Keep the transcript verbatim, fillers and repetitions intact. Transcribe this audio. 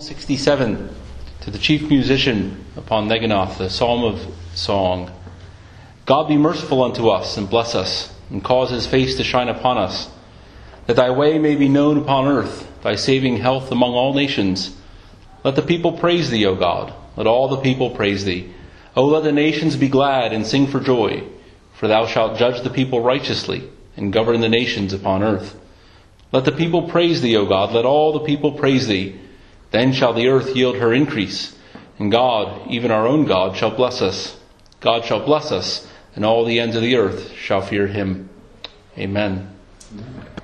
sixty-seven, to the chief musician upon Neginoth, the psalm of song. God be merciful unto us, and bless us, and cause his face to shine upon us, that thy way may be known upon earth, thy saving health among all nations. Let the people praise thee, O God. Let all the people praise thee. O let the nations be glad and sing for joy, for thou shalt judge the people righteously, and govern the nations upon earth. Let the people praise thee, O God. Let all the people praise thee. Then shall the earth yield her increase, and God, even our own God, shall bless us. God shall bless us, and all the ends of the earth shall fear him. Amen.